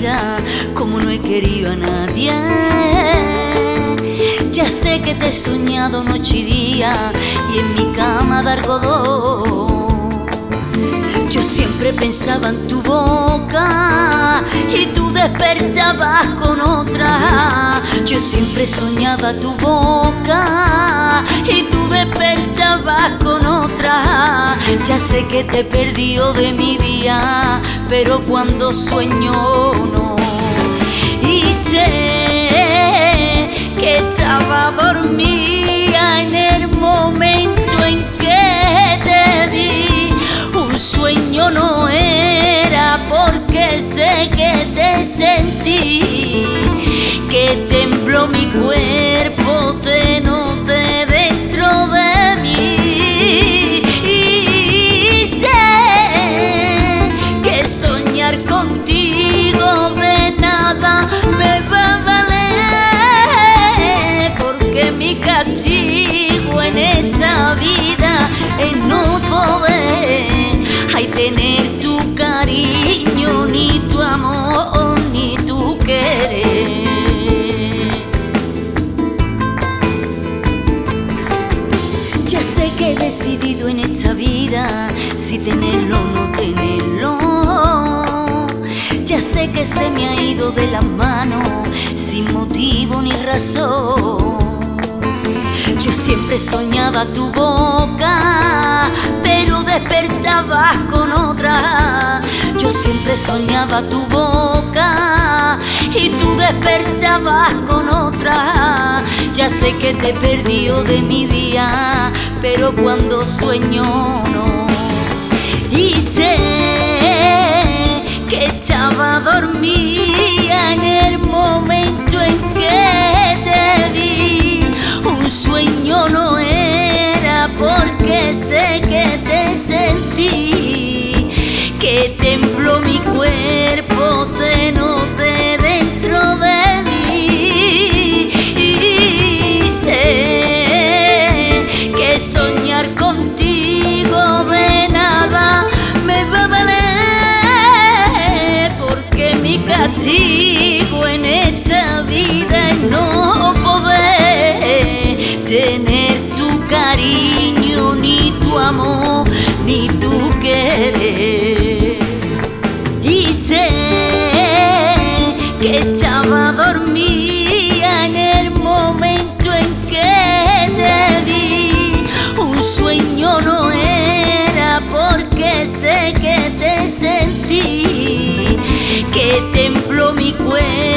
vida como no he querido a nadie. Ya sé que te he soñado noche y día y en mi cama de algodón. Yo siempre pensaba en tu boca y tú despertabas con otra. Yo siempre soñaba tu boca y tú despertabas con otra. Ya sé que te he perdido de mi vida, pero cuando sueño no. Y sé que estaba dormida en el momento en que te vi. Un sueño no era porque sé que te sentí, que tembló mi cuerpo, te noté dentro de mí. Y sé que soñar contigo de nada me va a valer, porque mi castigo en esta vida es no poder tener tu cariño, ni tu amor, ni tu querer. Ya sé que he decidido en esta vida si tenerlo o no tenerlo. Ya sé que se me ha ido de las manos sin motivo ni razón. Yo siempre soñaba tu boca, pero despertabas con otra. Yo siempre soñaba tu boca y tú despertabas con otra. Ya sé que te he perdido de mi vida, pero cuando sueño no. Y sé que estaba dormida en el momento en que te vi. Un sueño no era porque sé que te sentí, que tembló mi cuerpo, te noté dentro de mí. Y sé que soñar contigo de nada me va a valer, porque mi castigo en esta vida es no poder tener tu cariño, ni tu amor, ni tu querer. Y sé que estaba dormida en el momento en que te vi. Un sueño no era porque sé que te sentí, que tembló mi cuerpo,